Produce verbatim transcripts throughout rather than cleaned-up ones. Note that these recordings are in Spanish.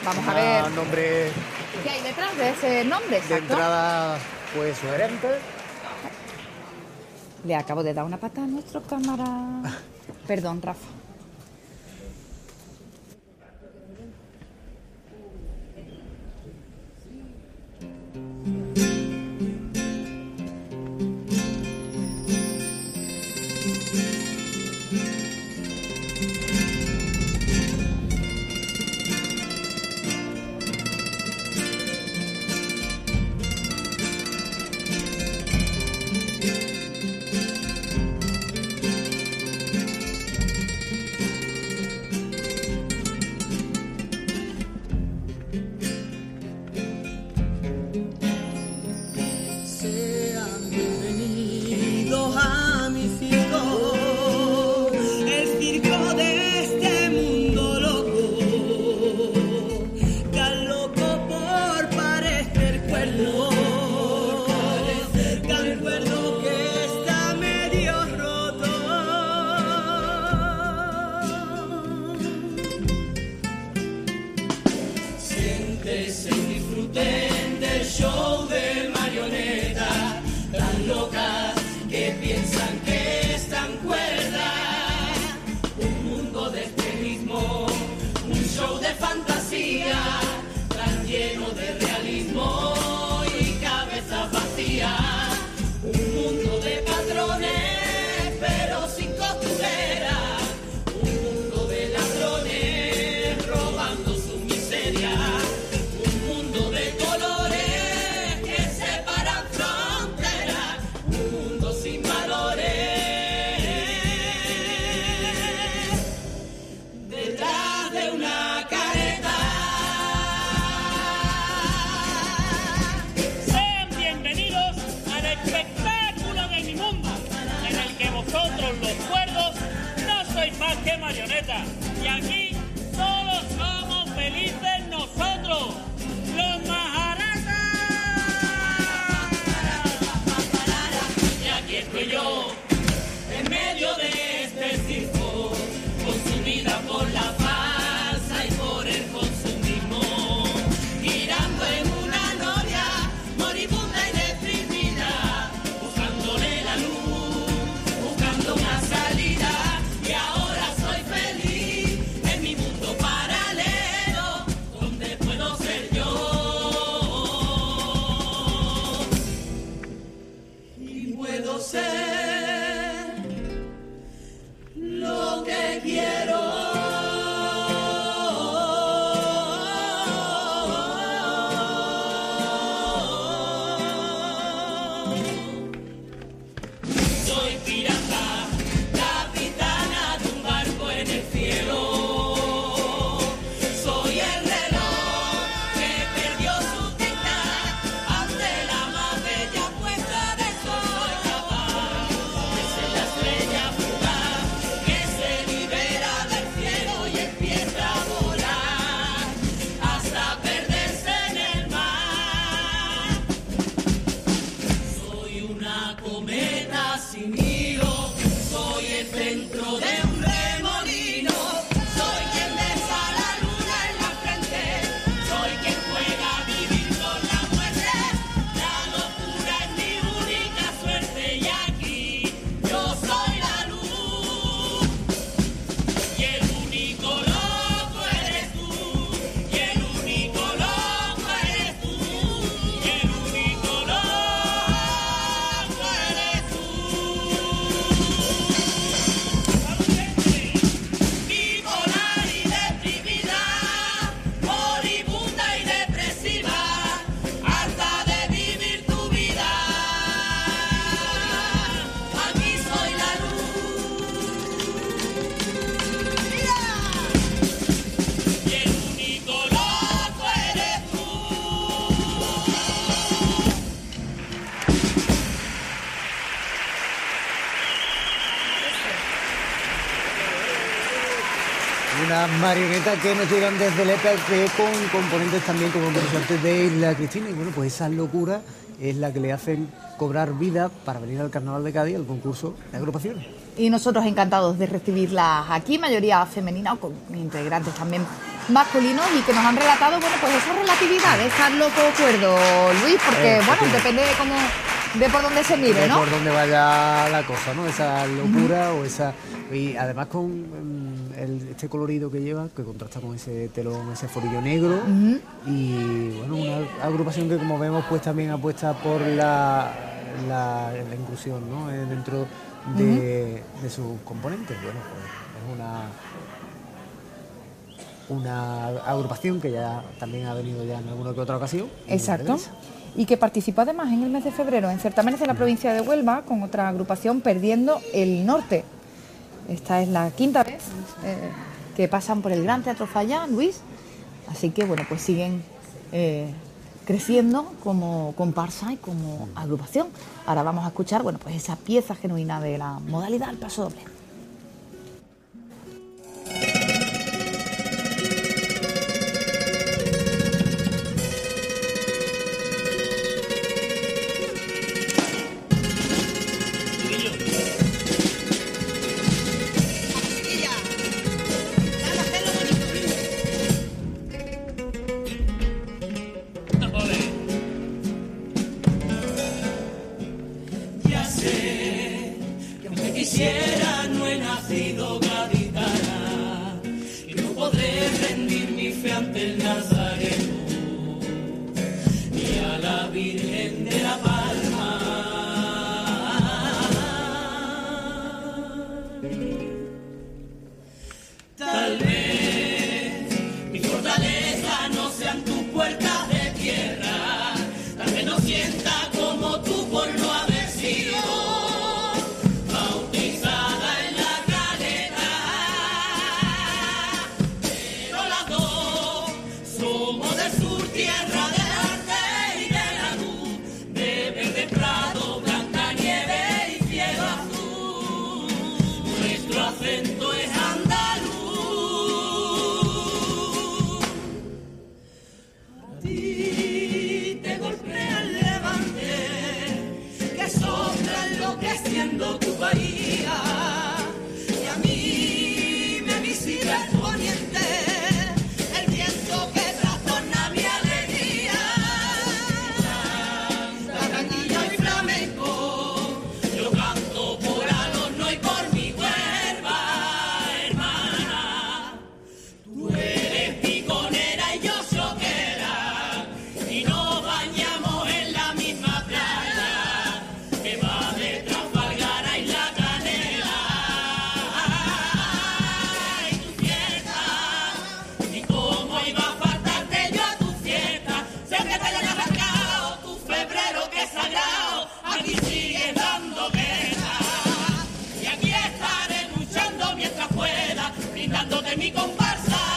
Vamos a ver. Nombre ¿Qué hay detrás de ese nombre? de Exacto. entrada, pues sugerente. Le acabo de dar una pata a nuestro cámara. Perdón, Rafa. Sean bienvenidos a mi circo, el circo de este mundo loco, tan loco por parecer cuerdo, tan cuerdo que está medio roto. Siéntese y disfruten del show de marionetas tan locas que piensan que están cuerdas. Un mundo de espejismo, un show de fantasía tan lleno de realismo y cabezas vacías. Un mundo de patrones pero sin costurera. Un mundo de ladrones robando su miseria. Un mundo de colores que separan fronteras. Un mundo sin valores. Detrás de una careta. Sean bienvenidos al espectáculo de mi mundo, en el que vosotros los cuerdos no sois más que marionetas. Y aquí solo somos felices nosotros, los Maharajas. Y aquí estoy yo, en medio de este circo, consumida por la farsa y por el consumismo, girando en una noria moribunda y deprimida, buscándole la luz, buscando una salida. Y ahora soy feliz en mi mundo paralelo, donde puedo ser yo. Y puedo ser lo que quiero. Soy pirata, capitana de un barco en el cielo. Soy el reloj que perdió su tinta ante la más bella puesta de sol. Soy capaz de ser la estrella fugaz que se libera del cielo y empieza a volar hasta perderse en el mar. Soy una cometa sin hilo, soy el centro de un remolino, soy quien besa la luna en la frente, soy quien juega a vivir con la muerte. La locura es mi única suerte y aquí yo soy la luz. Y el único loco eres tú, y el único loco eres tú, y el único loco eres tú. Bipolar y deprimida, moribunda y depresiva, harta de vivir tu vida. Aquí soy la luz. Y el único loco eres tú. Unas marionetas que nos llegan desde el E P P con componentes también como antes de Isla Cristina. Y bueno, pues esa locura es la que le hacen cobrar vida para venir al Carnaval de Cádiz, al concurso de agrupaciones. Y nosotros encantados de recibirlas aquí, mayoría femenina o con integrantes también masculinos y que nos han relatado, bueno, pues esa relatividad de estar loco o cuerdo, Luis, porque, Eh, bueno, sí. depende de cómo, de por dónde se mire, de ¿no? por dónde vaya la cosa, ¿no? Esa locura o esa... Y además con mm, el- este colorido que lleva, que contrasta con ese telón, ese forillo negro. Ujú. Y bueno, una agrupación que, como vemos, pues también apuesta por la, la, la inclusión, ¿no? Eh, dentro de, de sus componentes. Bueno, pues es una... una agrupación que ya también ha venido ya en alguna que otra ocasión. y Exacto. regresa. Y que participó además en el mes de febrero en certámenes de la provincia de Huelva con otra agrupación, Perdiendo el Norte. Esta es la quinta vez eh, que pasan por el Gran Teatro Falla, Luis. Así que, bueno, pues siguen eh, creciendo como comparsa y como agrupación. Ahora vamos a escuchar, bueno, pues esa pieza genuina de la modalidad al paso doble. Ya sé que aunque quisiera no he nacido gaditana y no podré rendir mi fe ante el Nazareno ni a la Virgen de la Palma. Tal vez mi fortaleza no sean tus puertas de tierra, tal vez no sienta como tú por no haber sido bautizada en la caleta, pero las dos somos del sur, tierra del arte y de la luz, de verde prado, blanca nieve y cielo azul. Nuestro acento es andaluz. A ti te golpea el levante, que sopla enloqueciendo tu bahía, y a mí me visita el poniente, el viento que trastorna mi alegría. La canilla y flamenco, yo canto por Alorno y por mi Huelva, hermana. Tú eres piconera y yo soquera, y nos bañamos en la misma playa que va de Trafalgar a Isla Canela. Y tu fiesta, y cómo iba a faltarte yo a tu fiesta, sé que te hayan arrancado tu febrero que es sagrado, aquí sigues dando guerra, y aquí estaré luchando mientras pueda, brindándote mi comparsa,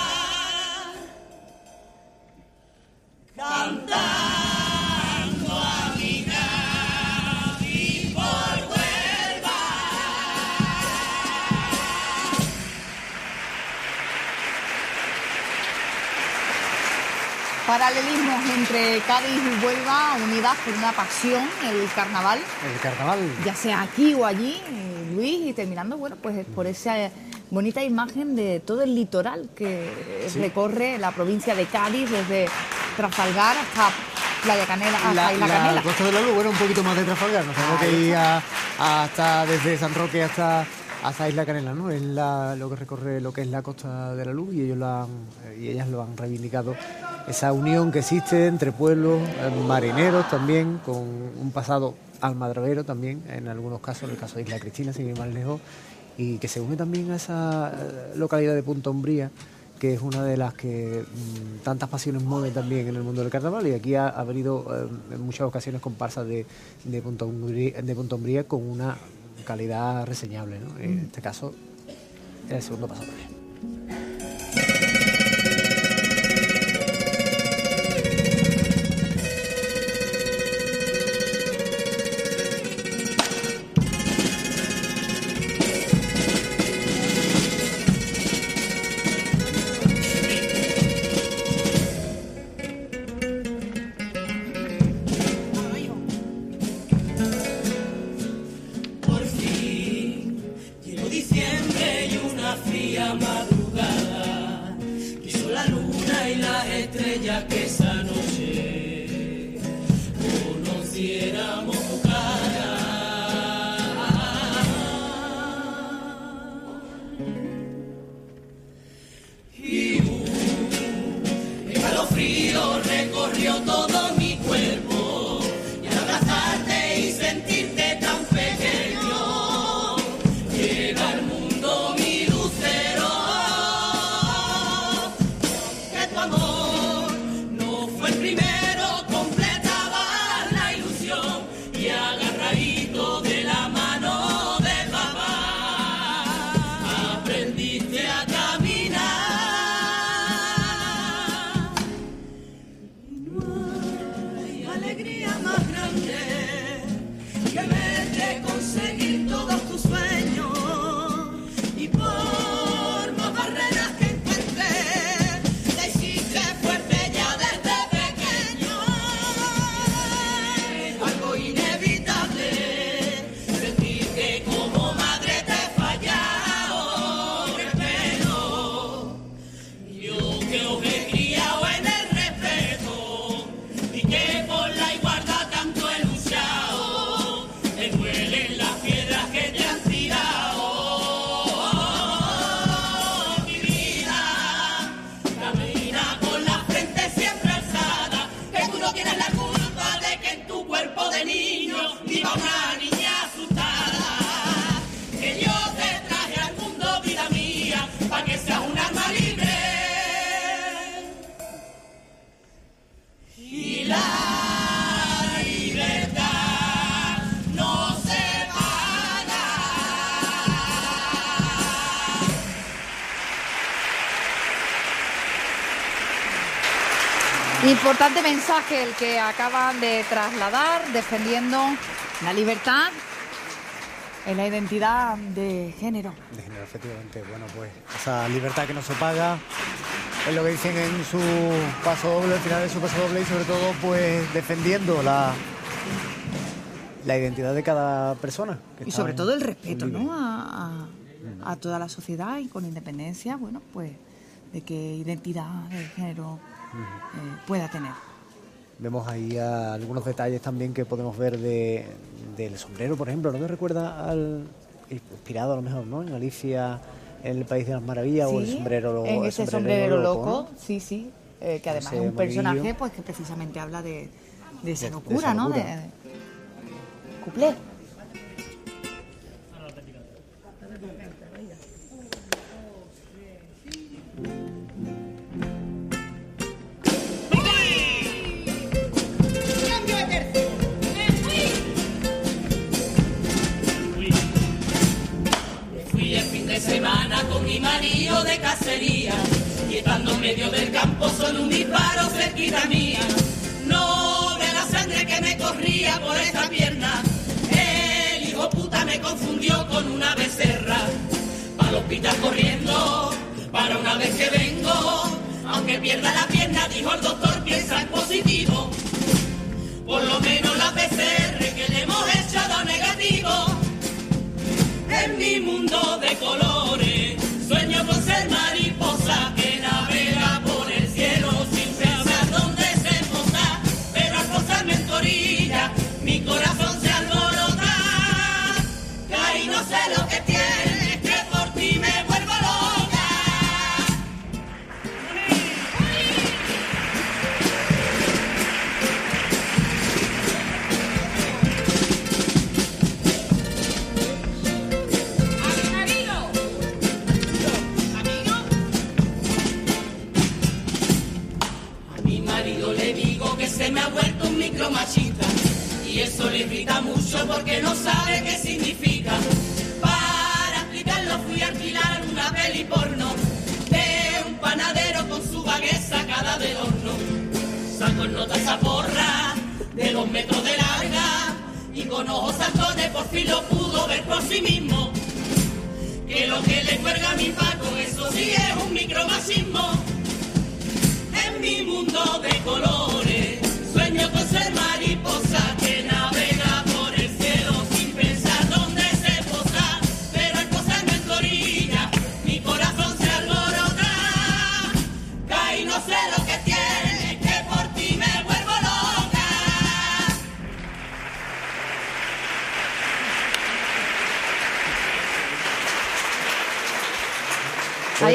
cantando a mi Gaby por Huelva. Paralelismos entre Cádiz y Huelva, unidas por una pasión, el carnaval, El carnaval. ya sea aquí o allí, eh, Luis, y terminando, bueno, pues por esa eh, bonita imagen de todo el litoral que Sí. recorre la provincia de Cádiz, desde Trafalgar hasta Playa Canela, hasta La, Isla la Canela. Costa de la Luz, bueno, un poquito más de Trafalgar, nos tenemos Ahí que ir a- hasta desde San Roque hasta, hasta Isla Canela, ¿no? Es la, lo que recorre lo que es la Costa de la Luz y ellos la han, y ellas lo han reivindicado, esa unión que existe entre pueblos, eh, marineros también, con un pasado almadravero también, en algunos casos, en el caso de Isla Cristina, sin ir más lejos, y que se une también a esa eh, localidad de Punta Umbría, que es una de las que mm, tantas pasiones mueve también en el mundo del carnaval, y aquí ha, ha venido eh, en muchas ocasiones comparsas de, de, Punta Umbría, de Punta Umbría con una calidad reseñable, ¿no? En este caso, el segundo paso doble. Por fin llegó diciembre y una fría madrugada estrella que esa noche conociéramos tu cara. Y un escalofrío recorrió todo mi cuerpo, y al abrazarte y sentirte tan pequeño, llega al mundo mi lucero. Que tu amor no fue el primero, completaba la ilusión, y agarradito de la mano de papá aprendiste a caminar. No hay alegría más grande que verte conseguir todos tus sueños, y por más barreras que encuentres, te hiciste fuerte ya desde pequeño. Algo inevitable, sentir que como madre te he fallado, pero yo que os he criado en el respeto y que por la igualdad tanto he luchado, me duelen las piedras que te han tirado. Mi vida camina con la frente siempre alzada, que tú no tienes la culpa de que en tu cuerpo de niño viva una niña asustada. Que yo te traje al mundo, vida mía, para que seas un alma libre. Y la libertad no se paga. Importante mensaje el que acaban de trasladar, defendiendo la libertad en la identidad de género. De género, efectivamente. Bueno, pues esa libertad que no se paga es lo que dicen en su paso doble, al final de su paso doble, y sobre todo pues defendiendo la, la identidad de cada persona. que Y está sobre en- todo el en respeto, libre. ¿no? A, a, a toda la sociedad, y con independencia, bueno, pues de qué identidad de género eh, pueda tener. Vemos ahí a algunos detalles también que podemos ver de, del sombrero, por ejemplo. ¿No te recuerda al inspirado a lo mejor, ¿no? En Alicia, en el País de las Maravillas, o el Sí, sombrero lo- en el ese sombrerero sombrero loco, loco, ¿no? sí, sí, eh, que además Ese es un personaje monaguillo. pues que precisamente habla de, de esa De- de locura, esa ¿no? locura. De, de- cuplé. Cambio de tercio. Me fui. Me fui el fin de semana con mi marido de cacería, y estando en medio del campo solo un disparo cerquita mía. No de la sangre que me corría por esta pierna, el hijo puta me confundió con una becerra. Para el hospital corriendo, para una vez que vengo, aunque pierda la pierna, dijo el doctor, piensa en positivo. Por lo menos la P C R que le hemos echado negativo. En mi mundo de colores, sueño con ser mariposa que navega por el cielo sin pensar dónde se posa. Pero al posarme en tu orilla, mi corazón se alborota. Que ahí no sé lo que tienes, que por ti me vuelvo loca. A mi marido le digo que se me ha vuelto un micromachista, y eso le irrita mucho porque no sabe qué significa. Para explicarlo fui a alquilar una peli porno de un panadero con su baguette sacada del horno. Sacó en nota esa porra de dos metros de larga, y con ojos saltones por fin lo pudo ver por sí mismo. Que lo que le cuelga a mi Paco, eso sí es un micromachismo. En mi mundo de colores, sueño con ser mariposa que navega por el cielo sin pensar dónde se posa. Pero al posarme en tu orilla, mi corazón se alborota. Caí, no sé lo que tiene.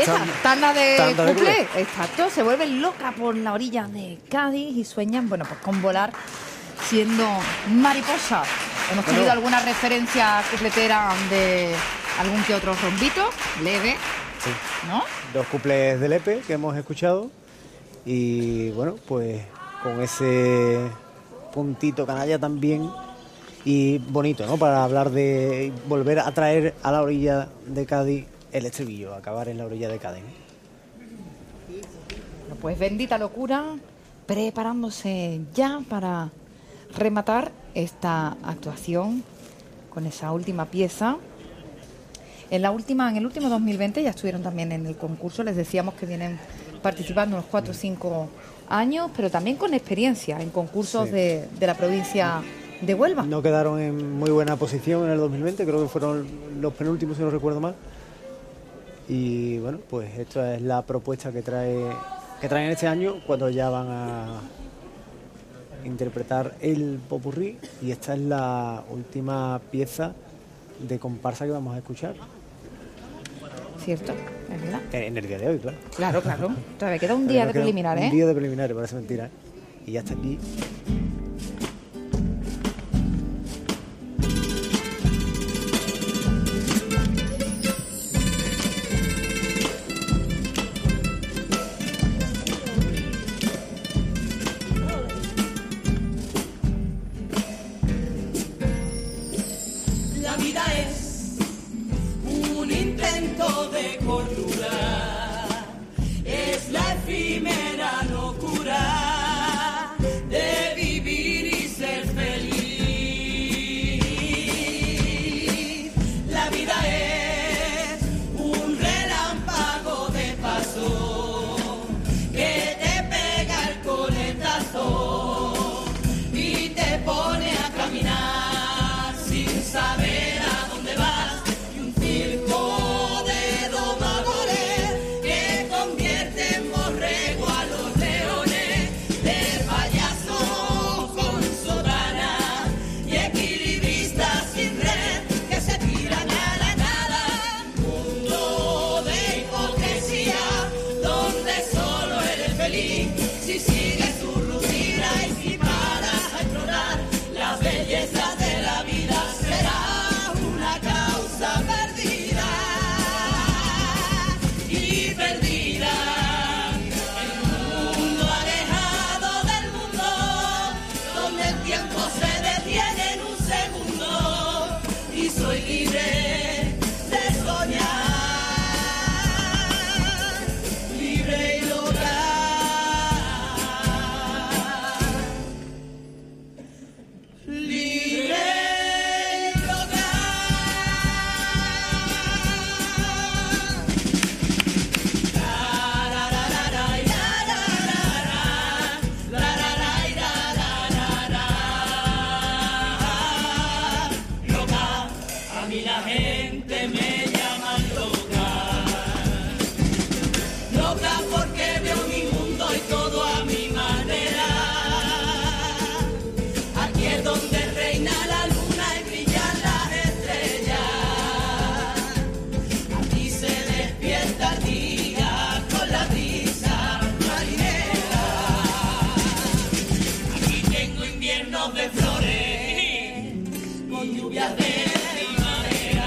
esa, tanda de tanda de cuplé, cuplé. exacto, se vuelven locas por la orilla de Cádiz y sueñan, bueno, pues con volar siendo mariposas. Hemos tenido Bueno. alguna referencia cupletera de algún que otro rombito, leve, Sí. ¿no? Dos cuplés de Lepe que hemos escuchado y bueno, pues con ese puntito canalla también y bonito, ¿no? Para hablar de volver a traer a la orilla de Cádiz el estribillo, acabar en la orilla de Cádiz. Bueno, pues bendita locura, preparándose ya para rematar esta actuación con esa última pieza. En la última, en el último dos mil veinte ya estuvieron también en el concurso, les decíamos que vienen participando unos cuatro o cinco años, pero también con experiencia en concursos Sí. de, de la provincia de Huelva. No quedaron en muy buena posición en el dos mil veinte, creo que fueron los penúltimos si no recuerdo mal. Y bueno, pues esta es la propuesta que trae que traen este año cuando ya van a interpretar el popurrí y esta es la última pieza de comparsa que vamos a escuchar ¿Cierto? ¿Es verdad? en el día de hoy, claro. Claro, claro. Todavía queda un día Pero de queda preliminar, ¿eh? Un día de preliminares, parece mentira, ¿eh? Y ya está aquí. La vida es un intento de cordura, es la efímera locura de vivir y ser feliz. La vida es un relámpago de paso que te pega el coletazo y te pone a caminar sin saber a dónde vas, y un circo de domadores que convierte en borrego a los leones, de payasos con sotana y equilibristas sin red que se tiran a la nada. Mundo de hipocresía donde solo eres feliz si sigues tu rutina y si paras a explorar las bellezas de la vida. Será una causa perdida y perdida en un mundo alejado del mundo donde el tiempo se detiene en un segundo y soy libre de soñar, libre y loca, libre y loca. La, la, la, la, la, la, la, la, la, la, la, la, la, loca. A mí la gente me llama loca. Loca porque veo mi mundo y todo a mi manera. Aquí es donde reina la luna y brillan las estrellas. Aquí se despierta el día con la brisa marinera. Aquí tengo inviernos de flores con lluvias de primavera.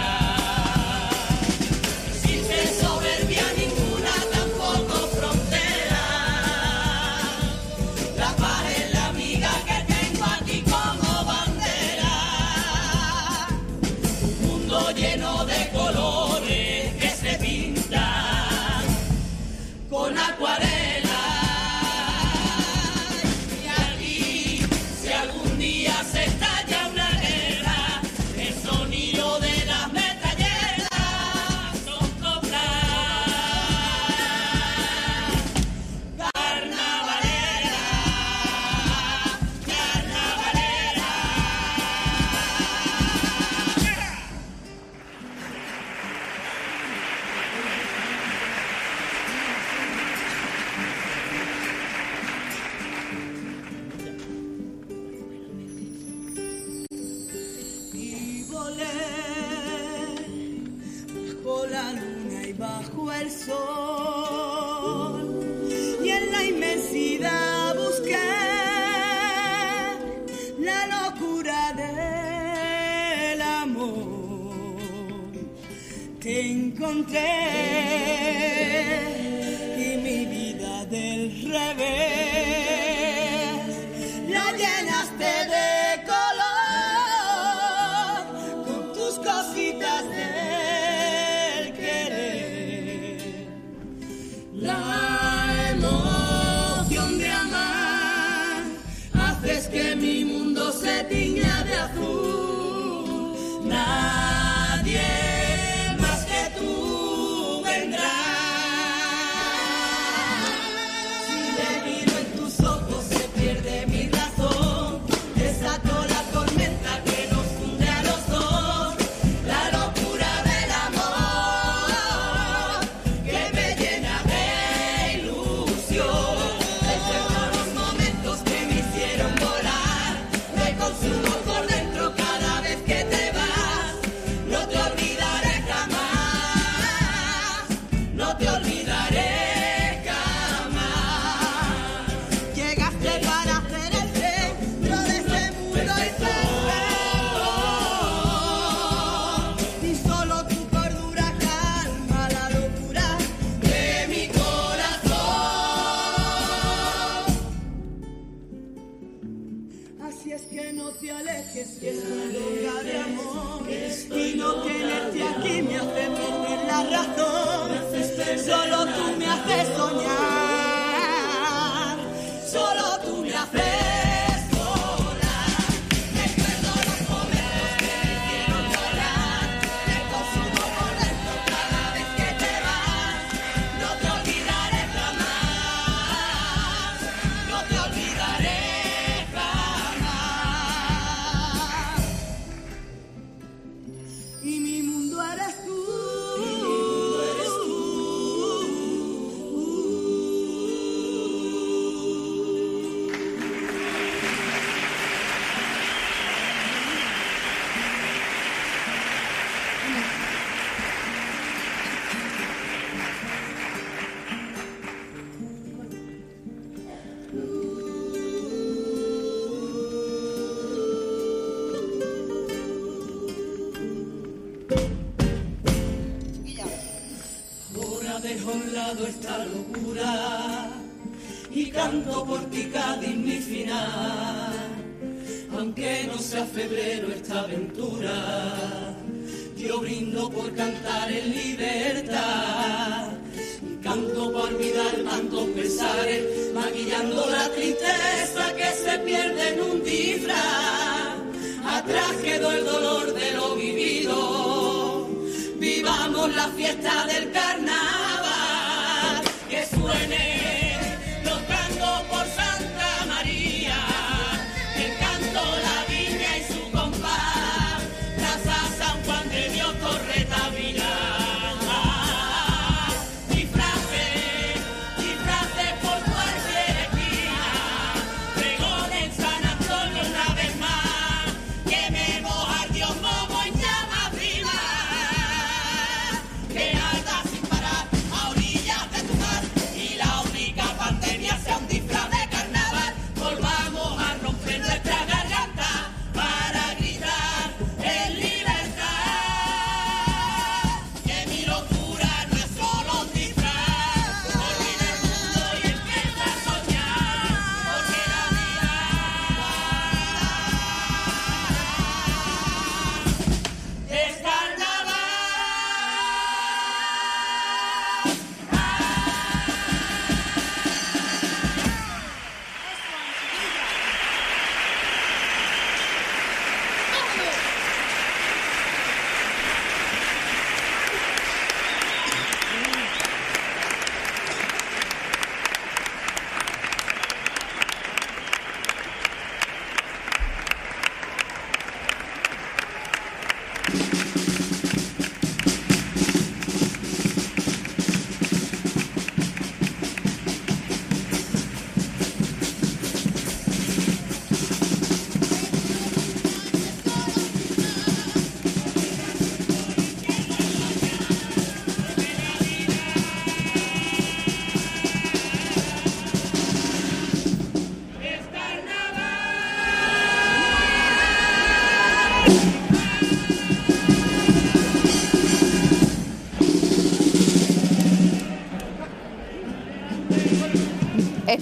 No existe soberbia ninguna, tampoco frontera. La paz es la amiga que tengo aquí como bandera. Un mundo lleno de colores que se pintan con acuarela. Y aquí, si algún día encontré y mi vida del revés la llenaste de color con tus cositas del querer. La emoción de amar haces que mi mundo se tiña de azul. Nadie más que tú vendrás. Si me miro en tus ojos se pierde mi razón. Desato la tormenta que nos hunde a los dos. La locura del amor que me llena de ilusión. Recuerdo los momentos que me hicieron volar. Me consumo por dentro cada vez que te vas. No te olvidaré jamás. No te olvidaré jamás. Llegaste para hacer el centro de este mundo y y solo tu cordura calma la locura de mi corazón. Así es que no te alejes, que es una loca de amor. Y no tenerte aquí me hace perder la razón. Solo tú me haces soñar. Solo tú me haces volar. Recuerdo los momentos que me hicieron volar. Me consumo por dentro cada vez que te vas. No te olvidaré jamás. No te olvidaré jamás. Y mi mundo eres tú. Mi mundo eres tú. Ahora dejo a un lado esta locura y canto por ti, Cádiz, mi final. Aunque no sea febrero esta aventura, yo brindo por cantar en libertad. Y canto por olvidar tantos pesares, maquillando la tristeza que se pierde en un disfraz. Atrás quedó el dolor de lo vivido. Vivamos la fiesta del carnaval. Que suene los cantos por Santa María. El canto, la viña y su compás. Plaza San Juan de Dios, Torre Tavila. Disfraces, disfraces por cualquier esquina. Pregón en San Antonio una vez más. Quememos al Dios Momo en llama viva. Que arda sin parar.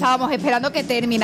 estábamos esperando que terminara.